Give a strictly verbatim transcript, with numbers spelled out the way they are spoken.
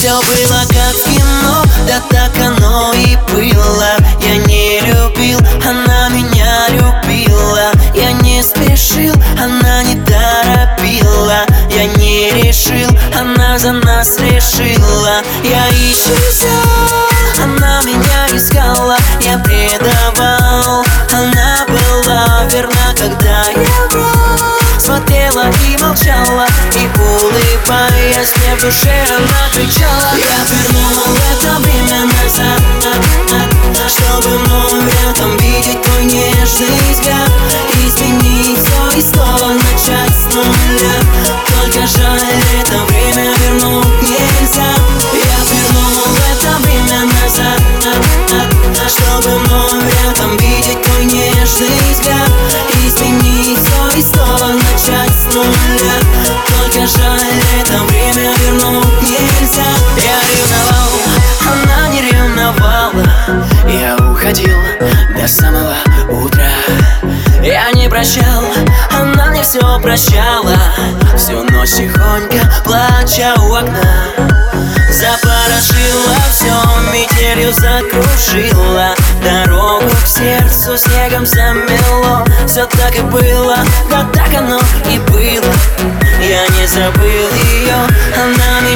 Все было как в кино, да так оно и было. Я не любил, она меня любила. Я не спешил, она не торопила. Я не решил, она за нас решила. Я исчезал, она меня искала. Я предавал, она была верна, когда я врал. Смотрела и молчала, и улыбаясь мне в душе она кричала. Я вернул это время назад, чтобы вновь рядом видеть твой нежный взгляд. Изменить все и снова начать с нуля. Только жаль, это время вернуть нельзя. Я вернул это время назад, чтобы вновь рядом видеть твой нежный взгляд. Изменить все и снова начать с нуля. Только жаль, это время вернуть нельзя. Я ревновал, она не ревновала. Я уходил до самого утра. Я не прощал, она мне все прощала. Всю ночь тихонько плача у окна. Запорошила все, метелью закружила. Дорогу к сердцу снегом замело. Все так и было, да так оно и было. Я не забыл ее, она